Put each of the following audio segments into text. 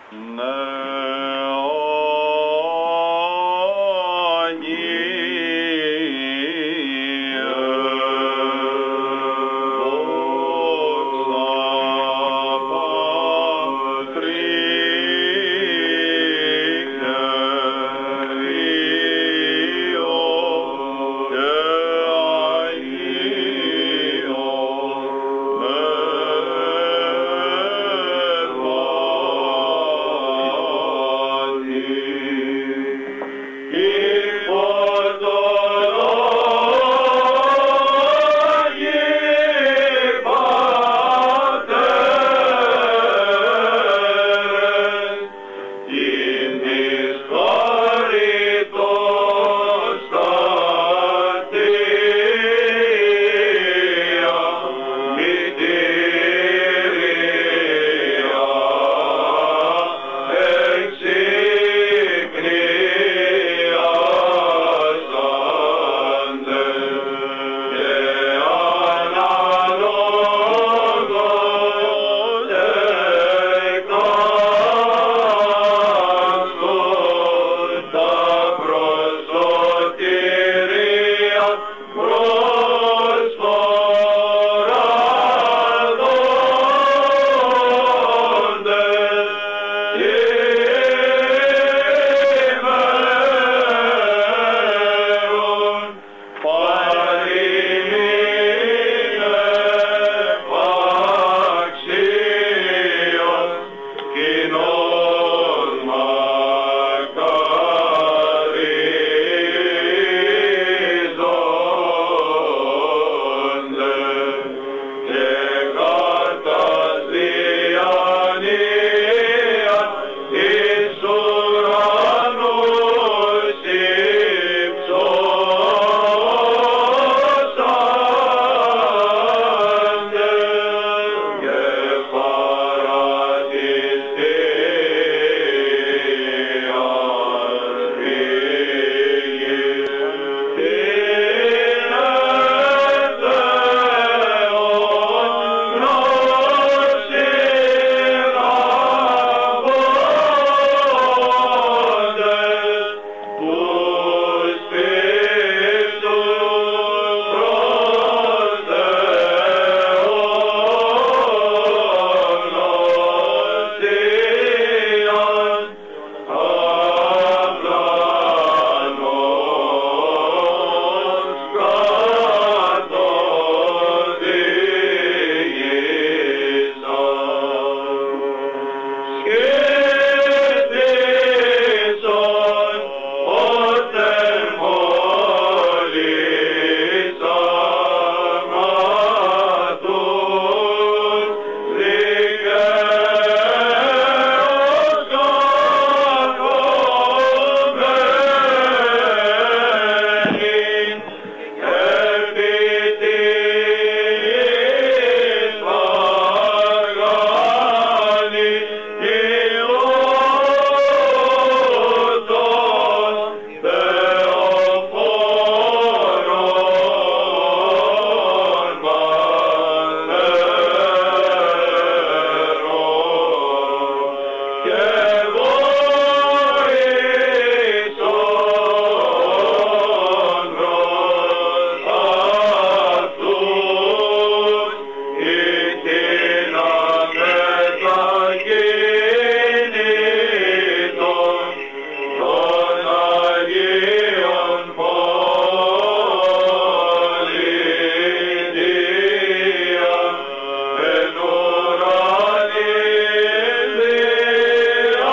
Amen.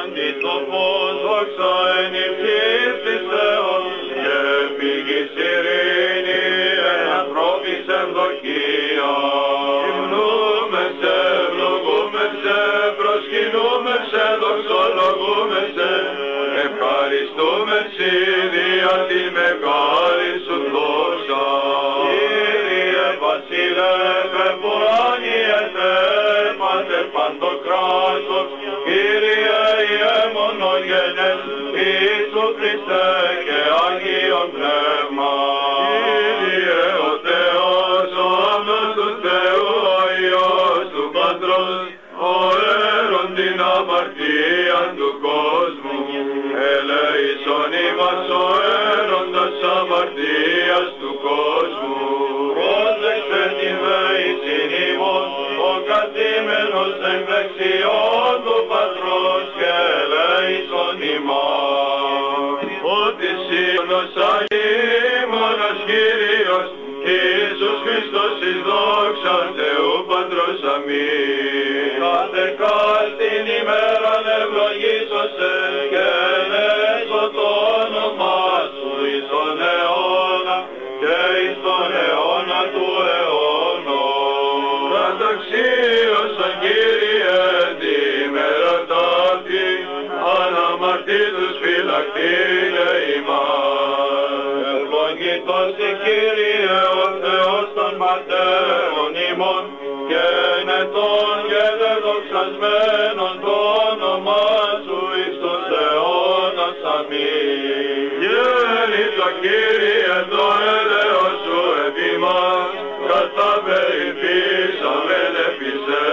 αντί το φως δόξα εν υψής της Θεός και πηγής ειρήνη εν ανθρώπης ευδοκία. Υμνούμε σε, ευλογούμε σε, προσκυνούμε σε, δοξολογούμε σε, ευχαριστούμε σε δια τη μεγάλη σου δόξα. Κύριε βασιλεύε πουράνιετε, πάτερ παντοκράτος, Κύριε Ιε μονογενές, Ιησού Χριστέ και Άγιον Πνεύμα. Κύριε ο Θεός, ο Άμνος του Θεού, ο Υιός του Πατρός, ο έρων την αμαρτία του κόσμου, ελέησον ημάς ο έροντας αμαρτίας του κόσμου. Πρόσεξε την δέησιν ημών, ο καθήμενος εν δεξιόν του Πατρός και ελέησον ημάς. Ότι σύγχρονος αγίμονος Κύριος, Ιησούς Χριστός εις δόξαν Θεού Πατρός αμήν. Κάθε την ημέραν ευλογήσωσε και ελέησον το όνομά σου εις τον αιώνα και εις τον αιώνα του αιώνος. Καταξίωσον Κύριε τη ημέρα ταύτη, αναμαρτήτους φυλακτήνε ημάς. Ευλογητός η Κύριε ο Θεός των πατέρων ημών και ενετών και δεδοξασμένων το όνομά σου εις τους αιώνας αμήν. Γέννητο Κύριε το έλεος σου επί μας, κατά περιφύσαμεν επισέ.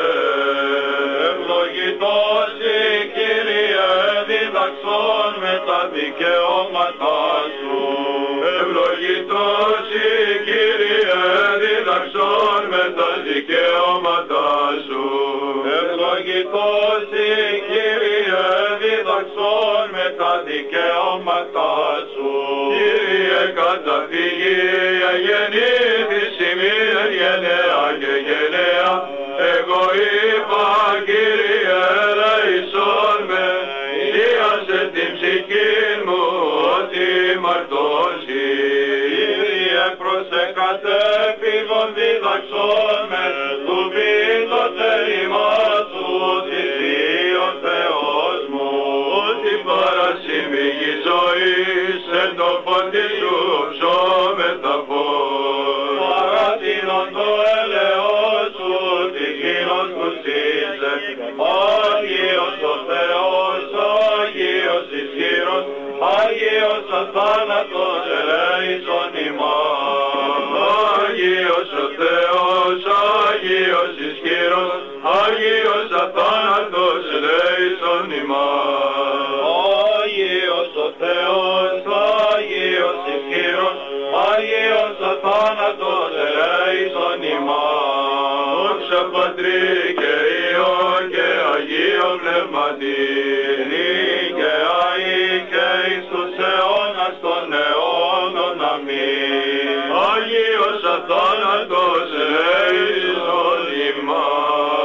Ευλογητός η Κύριε διδαξών με τα δικαιώματά σου. Ευλογητός η Κύριε διδαξών με τα δικαιώματά σου. Ευλογητός η Κύριε διδαξών με τα δικαιώματά σου. Κύριε καταφύγη αγεννήθης ημίν εν γενναία και γενναία, εγώ είπα Κύριε ελέησόν με, ίασε την ψυχή μου ότι μαρτώσει. Κύριε προσεκατέφυγον διδαξόν με, του πειν το θέλημά σου ότι ζει ο Θεός μου. Ότι παρασυμβηγή ζωής εν το φωτί σου ψώμεθα φως. Παράτηνον το έλεος σου τη γύρος που σύσε. Άγιος ο Θεός, Άγιος ισχυρός, Άγιος αθάνατος ελέησον ημάς. Άγιος ο Θεός, Άγιος ισχυρός, Άγιος αθάνατος ελέησον ημάς. Άγιος ο Θεός, Άγιος ισχυρός, Άγιος αθάνατος ελέησον ημάς. Δόξα Πατρί και Υιό και Αγίο Πνεύματι, και αεί και εις τους αιώνας των αιώνων αμήν. Άγιος αθάνατος ελέησον ημάς.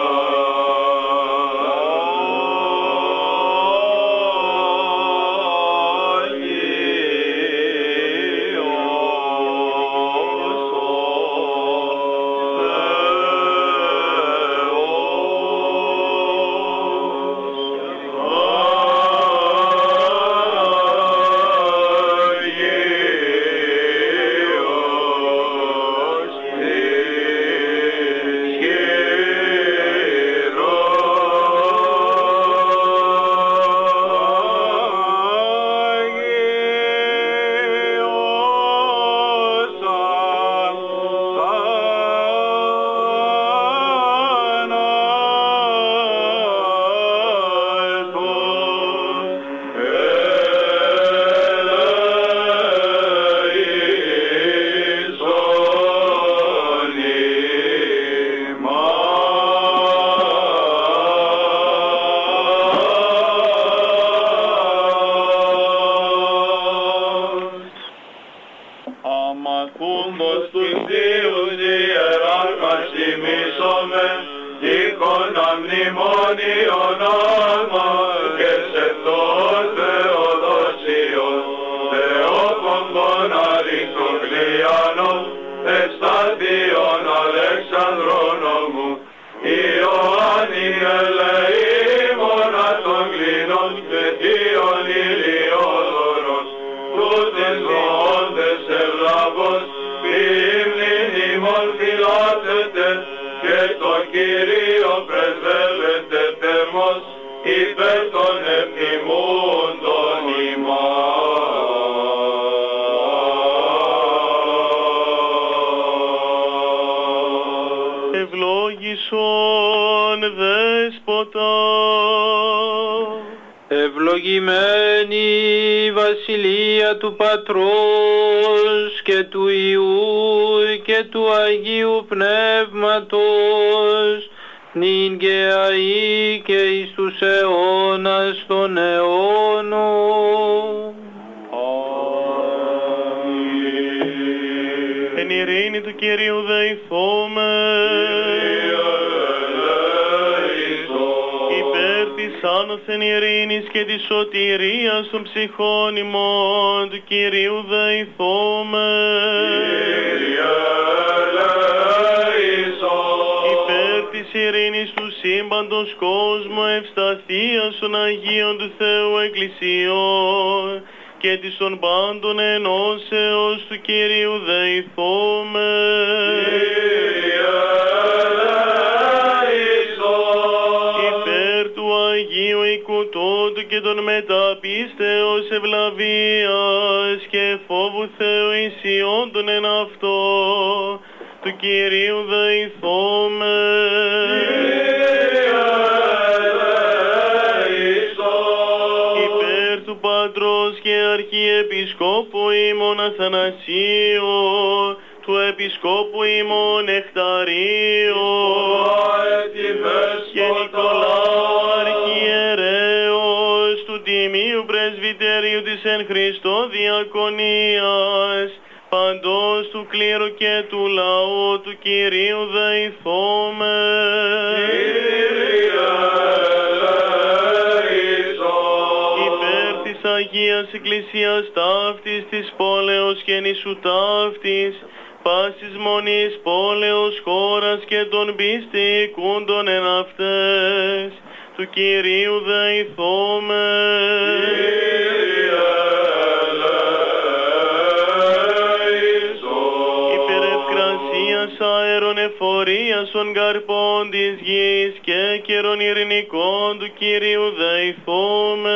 Αμακούντος τους Δίους ιεράρχας τιμήσομαι, εικόνα μνημόνιον άμα και σε ευσταθείων Αλεξανδρών ομού, Ιωάννη ελεήμων των κλίνων και θείων ηλιόδωρος, τούτες μόντες ευλαβώς, ποιήμνην ημών φυλάτετε, και το Κύριο πρεσβεύεται θερμός, υπέρ των επιμούντων ημών. Ευλόγησον Δέσποτα, ευλογημένη η βασιλεία του Πατρός και του Υιού και του Αγίου Πνεύματος, νυν και αεί και εις τους αιώνας των αιώνων. εν ειρήνη του Κυρίου δεηθώμε, υπέρ της άνωθεν ειρήνης και της σωτηρίας των ψυχών ημών του Κυρίου δεηθώμε. Υπέρ της ειρήνης του σύμπαντος κόσμου, ευσταθίας των Αγίων του Θεού Εκκλησιών και της των πάντων ενώσεως του Κυρίου δεηθώμε. Υπέρ του Αγίου οικού τούτου και των μεταπίστεως ευλαβίας και φόβου Θεού ισιόντων εν αυτό του Κυρίου δεηθώμε. Υπέρ του Πατρός και Αρχιεπισκόπου ημών Αθανασίου, του Επισκόπου ημών Νεκταρίου και Νικολάου Αρχιερέως, του Τιμίου Πρεσβυτερίου της εν Χριστώ Διακονίας, παντός του κλήρου και του λαού του Κυρίου δεηθώμε. Υπέρ της Αγίας Εκκλησίας ταύτης της πόλεως και νησού ταύτης, πάσης μονής πόλεως χώρας και των πιστικούντων εν αυτές, του Κυρίου δεηθώμε. Αέρων εφορίας των καρπών της γης και καιρών ειρηνικών του Κυρίου δεηθώμε.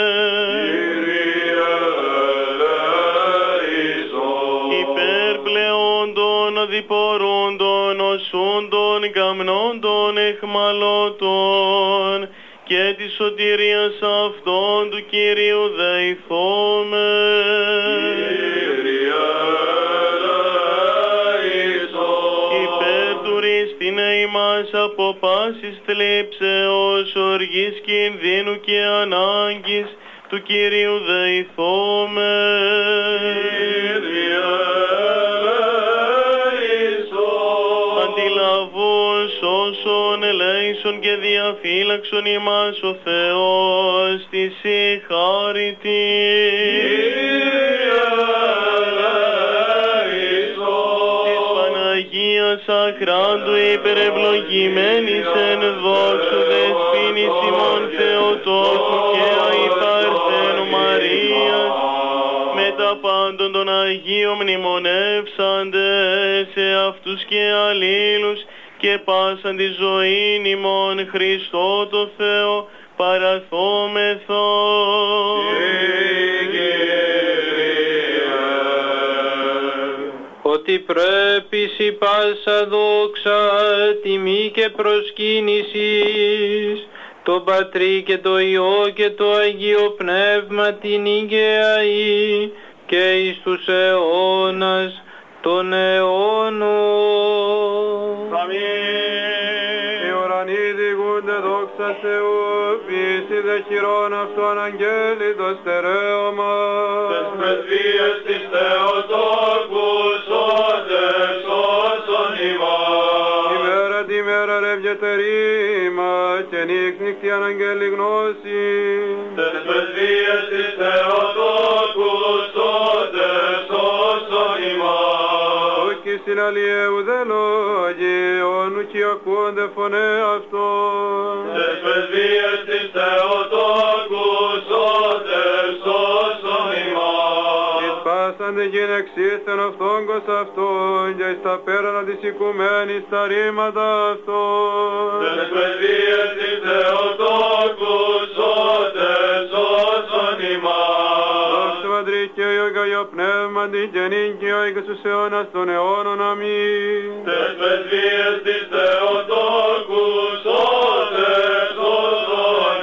Υπερπλεόντων, οδηπορούντων, οσούντων, καμνόντων, εχμαλώτων και της σωτηρίας αυτών του Κυρίου δεηθώμε. Ημάς από πάσης θλίψεως, οργής, κινδύνου και ανάγκης του Κυρίου δεηθώμε. Αντιλαβούς όσων ελέησον και διαφύλαξον ημάς ο Θεός της συγχάρητη. Αχράντου υπερευλογημένης εν δόξου δεσποίνης ημών Θεοτόκου και αϊπαρθένου Μαρίας, με τα πάντων των Αγίων μνημονεύσαντε σε αυτούς και αλλήλους και πάσαν τη ζωήν ημών Χριστό το Θεό παραθόμεθο. Ότι πρέπει σοι πάσα δόξα, τιμή και προσκύνησης, το Πατρί και το Υιό και το Αγίο Πνεύμα την ηγεαή και εις τους αιώνας των αιώνων. Οι ουρανοί διηγούνται δόξα Θεού, πίστη δε χειρών αυτών αγγέλη το στερέωμα. Τες πρεσβείες της Θεοτόκου σώντες όσων ημάς. Ημέρα τη μέρα ρεύγεται ρήμα και νύχτη αναγγέλη γνώση. Τες πρεσβείες της Θεοτόκου σώντες όσων ημάς. Ούκης η αλλιέου δε λόγιον, ουκ ακούνται φωνέ αυτών. Τες πρεσβείες της Θεοτόκου σώτερ σώσον ημάς. Εις πάσαν την γυνεξίστεν αυτόγκος αυτόν, και εις τα πέρανα της οικουμένης τα ρήματα αυτών. Τες πρεσβείες της Θεοτόκου σώτερ σώσον ημάς. Δόξα Πατρί και Υιό και Αγίο Πνεύματι και νύχιο και στους αιώνας των αιώνων. Αμήν. Τες πρεσβείες της Θεοτόκου σώτερ σώσον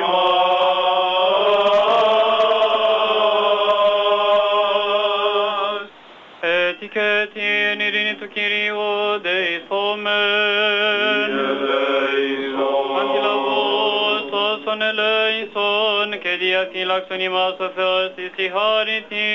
ημάς. Έτσι και την ειρήνη του Κυρίου δεηθόμεν. Αντιλαβώς όσων ελέησον και διαφύλαξον ημάς ο Θεός εις τη χάρητη.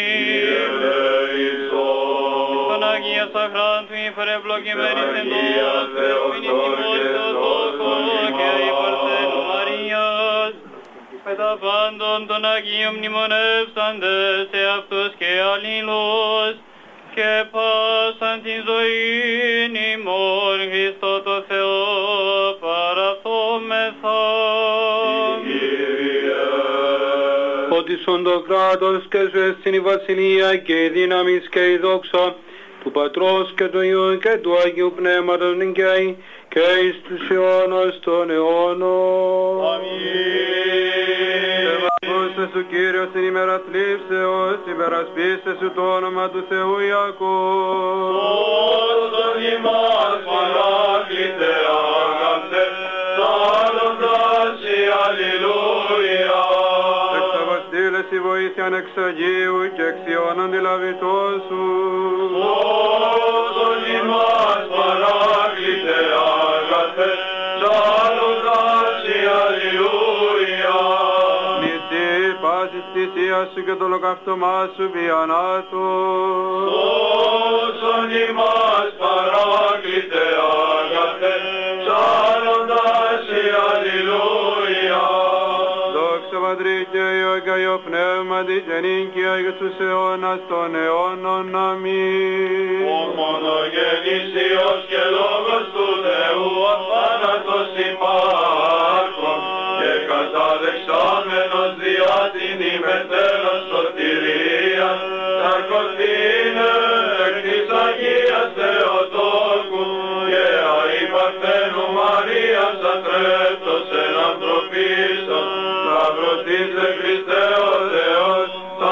Στον Αγία Σαχράν του υπερευλογημένης εντός Θεοφηνητιμός Θεοτόκου και η Παρθένου Μαρίας, με τα πάντων των Αγίων μνημονεύσαντες σε αυτούς και αλλήλους, και πάσαν την ζωήν ημών Χριστό το Θεό παραθόμεθα. Ότι σον το κράτος και σου εστιν η βασιλεία και η δύναμις και η δόξα του Πατρός και του Υιού και του Αγίου Πνεύματος νικαίει και εις τους αιώνας των αιώνων. Αμήν. Ευαγγούσε σου Κύριος την ημέρα θλίψεως, υπερασπίσε σου το όνομα του Θεού Ιακώβ. Σώσον ημάς παράκλητε αγαθέ, σάλλοντας η αλληλούια. Εξαβαστήλες η βοήθειαν εξ Αγίου και εξιών αντιλαβητός σου. Σώσον ημάς παράκλητε αγαθέ, σάλλοντας η αλληλούια. Νηστή πάσης θυσίας σου και το ολοκαυτωμά σου πιανάτος. Σώσον ημάς παράκλητε αγαθέ, σάλλοντας η αλληλούια. Δόξα Πατρί και Υιό και Αγίο Πνεύματι και νύχια και στους αιώνας των αιώνων. Αμήν. Ο μονογενής Υιός και Λόγος του Θεού αθάνατος υπάρχον και καταδεξάμενος διά την ημετέραν σωτηρία σαρκωθήνε εκ της Αγίας Θεοτόκου και αη Παρθένου Μαρίας ατρέπτος εν ανθρωπίσων σταυρωθήσε Χριστέ ο Θεός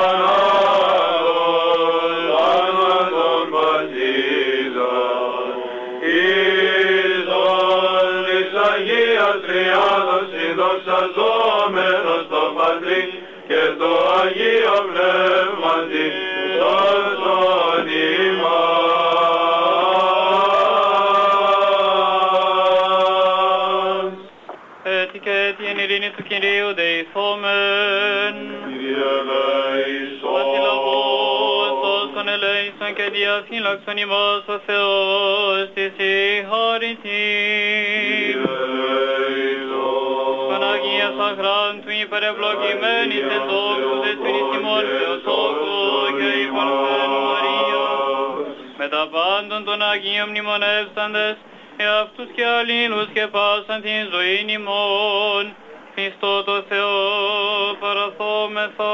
θάνατον βασίζον ίσον της Αγίας Τριάδος συνδοξαζόμενος το Πατρί και το Αγίο Πνεύματι σώσον ημάς. Έτσι και την ειρήνη του Κυρίου δεηθόμεν. Κύριε ελέησον. Αντιλαβώς όσων ελέησον και διαφύλαξον ημάς ο Θεός της η χάρητη. Στον Αγία Σαχράν του υπερευλογημένης εντός του δεσποινησιμών Θεοτόκου και η Παρθένου Μαρίας, με τα πάντων των Αγίων μνημονεύσαντες εαυτούς και αλλήλους και πάσαν την ζωήν ημών, Χριστό το Θεό παραθόμεθα.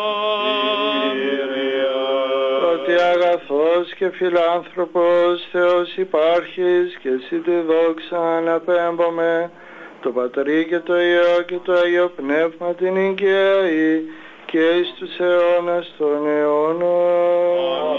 Ότι αγαθός και φιλάνθρωπος Θεός υπάρχεις και εσύ τη δόξα αναπέμπομε, το Πατρί και το Υιό και το Αγίο Πνεύμα την οικαίη και εις τους αιώνας των αιώνων.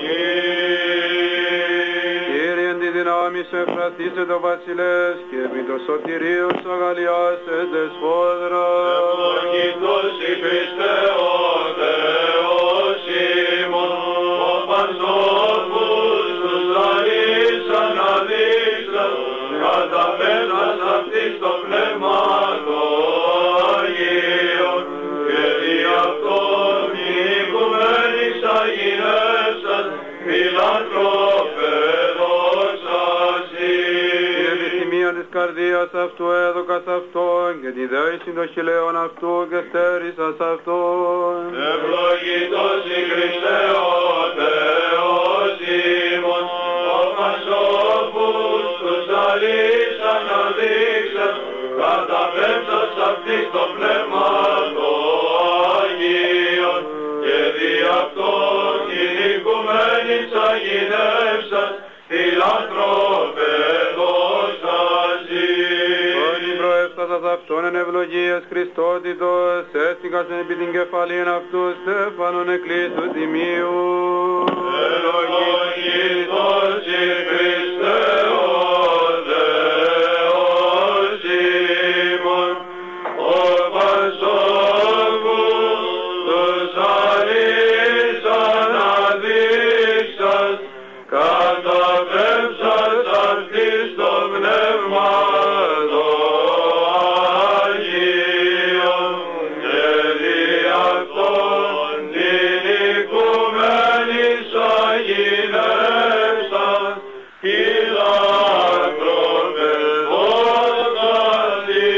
Κύριε τη δυνάμει σου εφραθήσε το βασιλές και επί το σωτηρίο σου αγαλιάσετε σφόδρα. Ευλογητός η Χριστέ ο Θεός ημών, ο παντόπους τους λαείς αναδείξαν, καταπέτας αυτής το πνεύμα το Αγίο, και δι' αυτόν η οικουμένης αγινεύσαν, φιλανθρώπε δόξα σοι. Η επιθυμία της καρδίας αυτού έδωκας αυτόν και τη δέηση των χειλαίων αυτού και στέρησας αυτόν. Ευλογητός η Χριστέ ο Θεός ημών, ο αλήσαν αδείξαν, καταπέμψας αυτής το πνεύμα το Αγίον, και δι' αυτόν την οικουμένης αγινεύσας, φιλανθρώπε δώσασι. Όλοι προέφτασας αυτόν εν ευλογίας Χριστότητος, έστηκασεν επί την κεφαλήν αυτού Στέφανον εκκλήσου τιμίου. Ευλογητός η Χριστέ ο Θεός ημών, ο Πασόκους τους αλήσαν αδείξας, καταπέμψας αυτής το πνεύμα το Αγίον, και δι' αυτόν την οικουμένης αγινεύσας, φιλάνθρωπε δώσασι.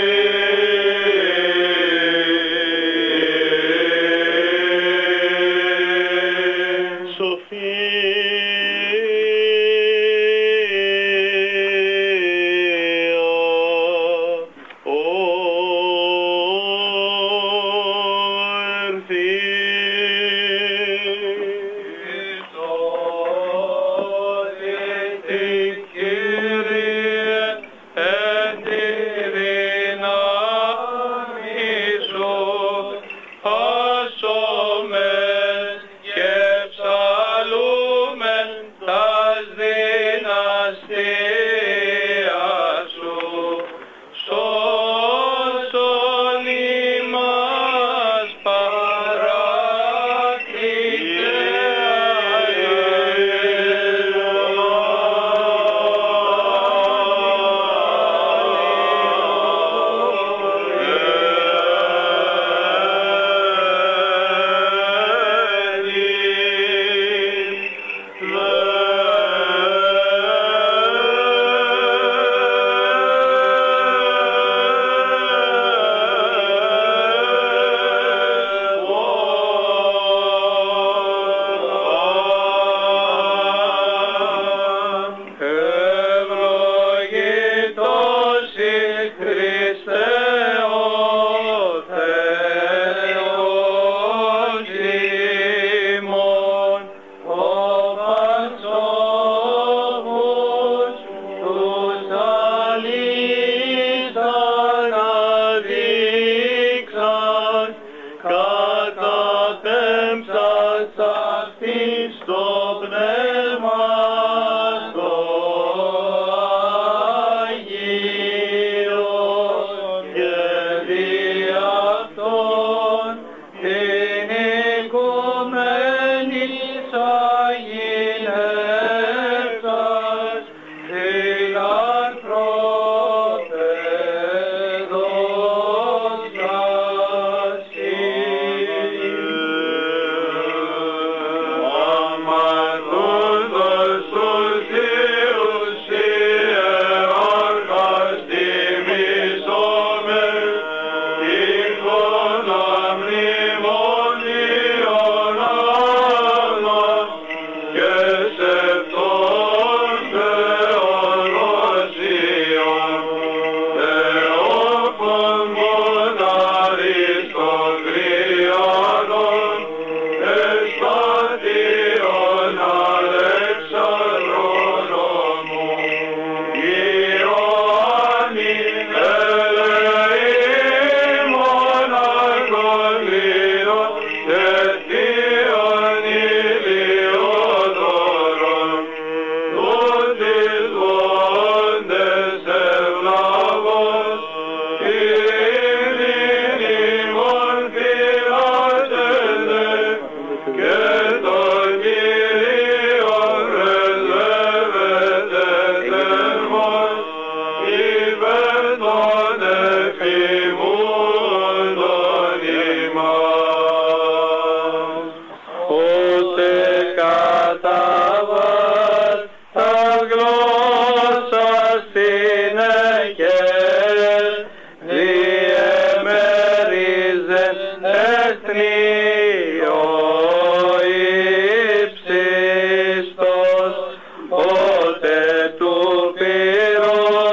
Πότε του πήρω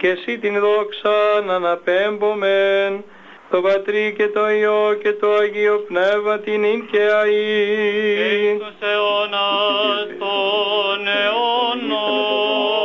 και εσύ την δόξα να αναπέμπομεν, το Πατρί και το Υιό και το Αγίο Πνεύμα την ίν και αΐ. Και στους αιώνας των αιώνων.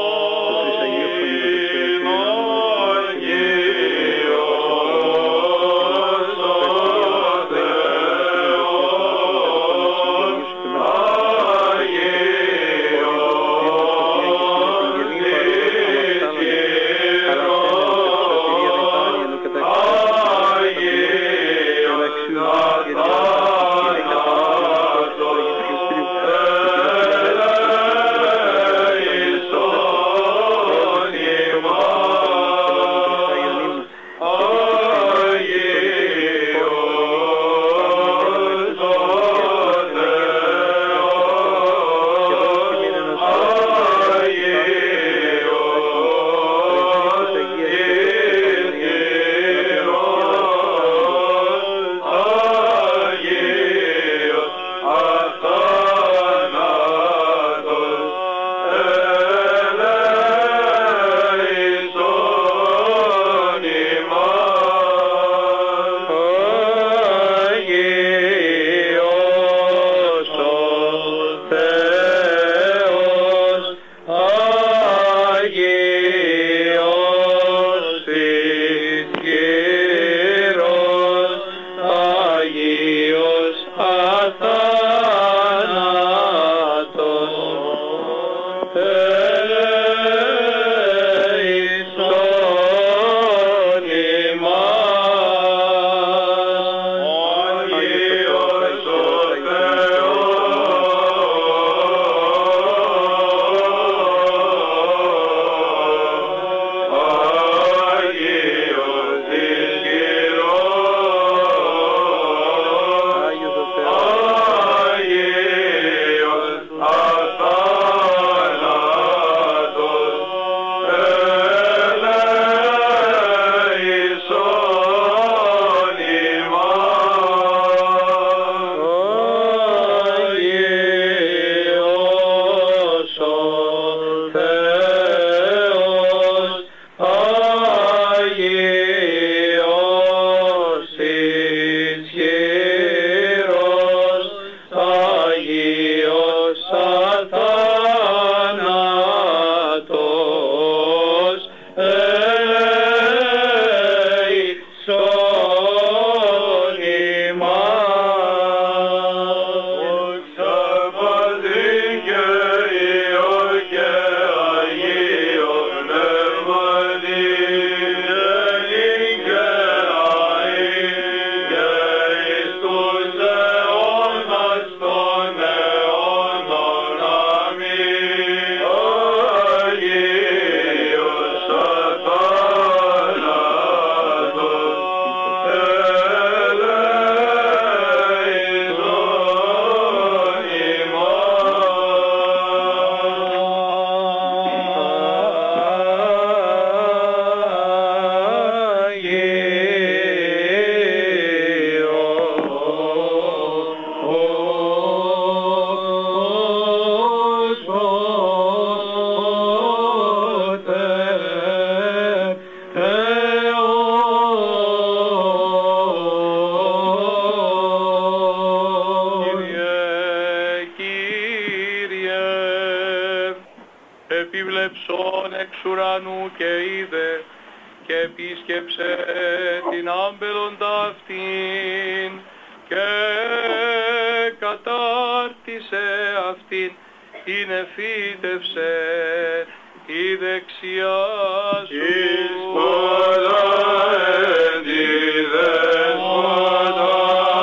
Επίβλεψον εξ ουρανού και είδε και επίσκεψε την άμπελον ταύτην και κατάρτισε αυτήν, είναι φύτευσε η δεξιά σου. Εις πολλά εν τη δέσποτα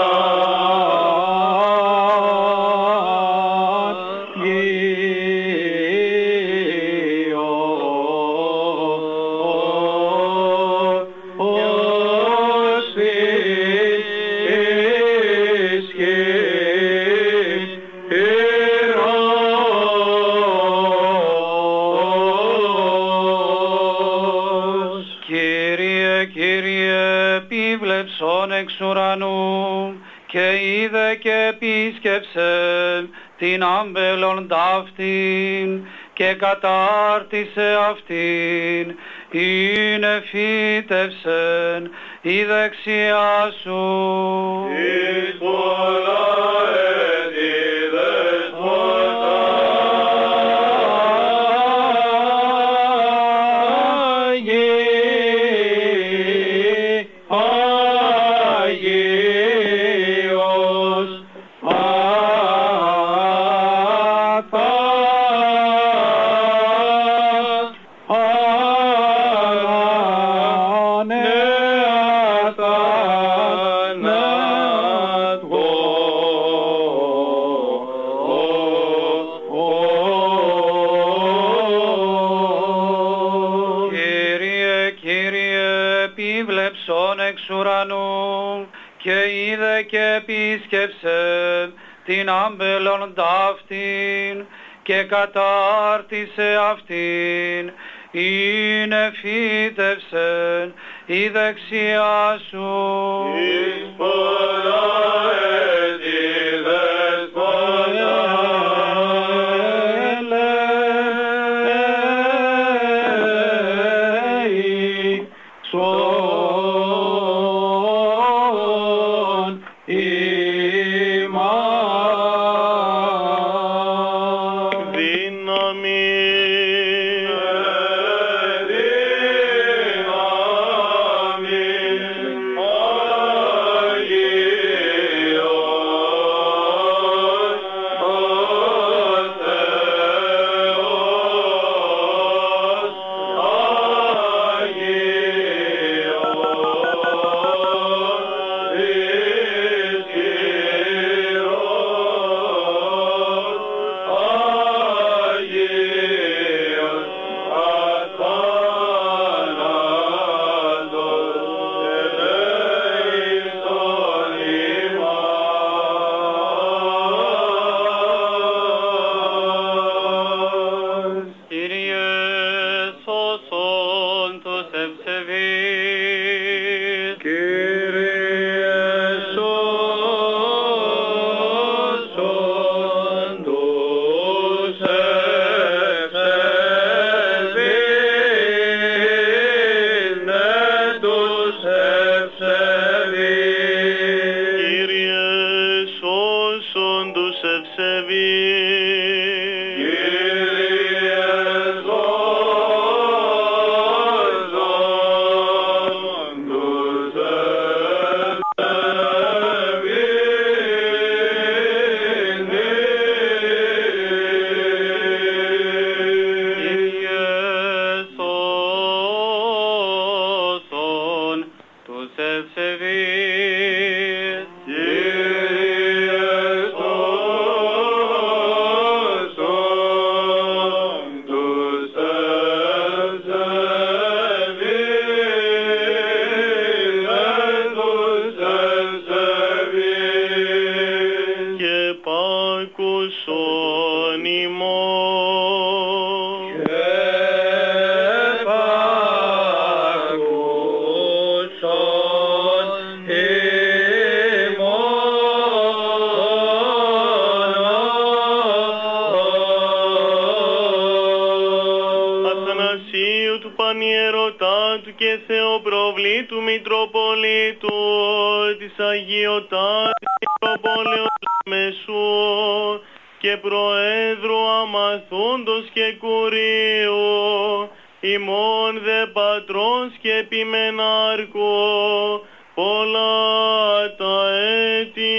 εξ ουρανού και είδε και επίσκεψε την άμπελον ταύτην και κατάρτισε αυτήν, είναι φύτευσεν η δεξιά σου. Εις πολλά έτη δεσπότα, εξ ουρανού και είδε και επίσκεψε την άμπελον ταύτην και κατάρτισε αυτήν, είναι φύτευσεν η δεξιά σου. εις πολλά έτη δεσπότα, Πανιερωτάτου και Θεοπροβλήτου Μητροπολίτου της Αγιωτάτης Μητροπόλεως Μεσού και Προέδρου Αμαθούντος και Κουρίου ημών δε πατρός και επιμενάρχου πολλά τα έτη.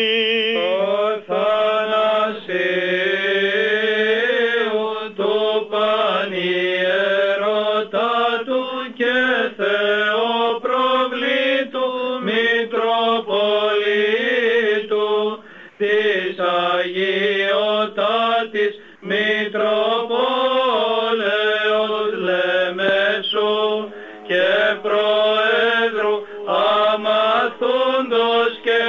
Αγιωτάτης Μητροπόλεως Λεμεσού και Προέδρου Αμαθούντος και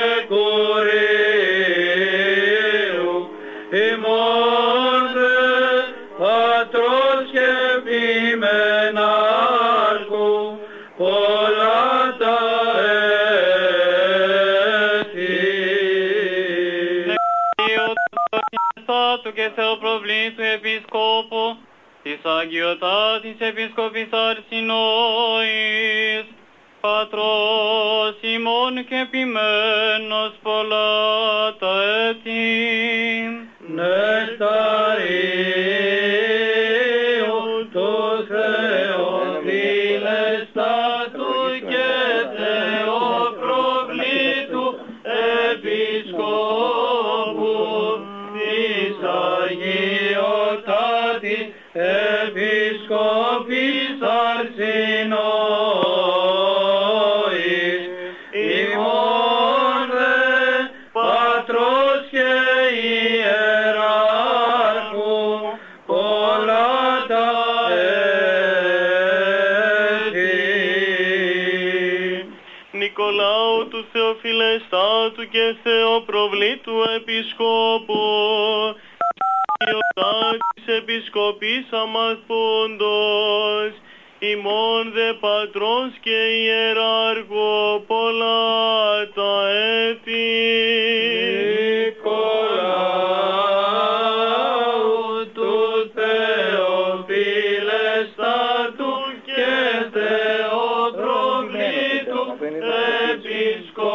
Κουρίου ημών δε πατρός και επιμενάρχου πολλά τα του και Θεοπροβλήτου Επισκόπου της Αγιοτάτης Επισκοπής Αρσινόης, Πατρός ημών και ποιμένος πολλά τα έτη. Νεσταρίου του Θεοφίλες στάτου και Θεοπροβλήτου Επισκόπου της Αγιοτάτης Επισκόπης Αρσινόης, ημών δε Πατρός και Ιεράρχου πολλά τα έτη. Νικολάου του Θεοφιλεστάτου και Θεοπροβλήτου Επισκόπου, Αγιοτάτης Επισκοπής αμαθούντος, ημών δε Πατρός και Ιεράρχου πολλά τα έτη. Νικολάου του Θεοφιλεστάτου και Θεοπροβλήτου Επισκόπου